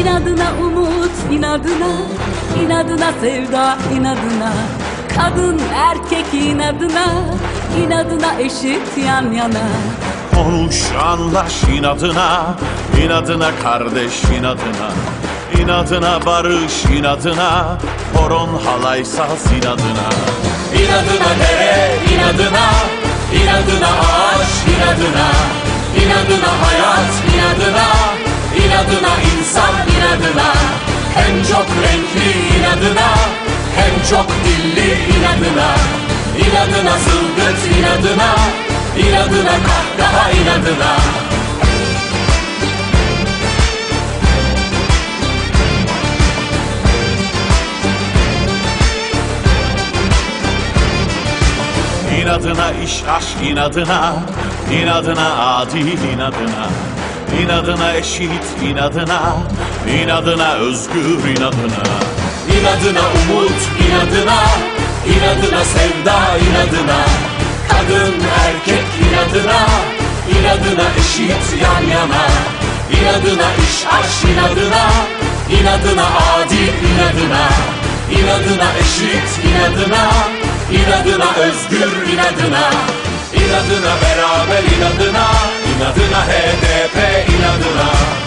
İnadına umut, inadına, inadına sevda, inadına. Kadın erkek inadına, inadına eşit yan yana. Konuş anlaş inadına, inadına kardeş inadına. İnadına barış inadına, horon halay saz inadına. İnadına dere inadına, inadına ağaç inadına. İnadına hayat inadına, inadına insan inadına. Hem çok renkli inadına, hem çok dilli inadına. İnadına zılgıt inadına, inadına kahkaha inadına. İnadına iş aşk inadına, inadına adil inadına. İnadına eşit inadına, inadına özgür inadına. İnadına umut inadına, inadına sevda inadına. Kadın erkek inadına, inadına eşit yan yana. İnadına iş aşk inadına, inadına adil inadına. İnadına eşit inadına, inadına özgür inadına. İnadına beraber inadına, inadına HDP inadına.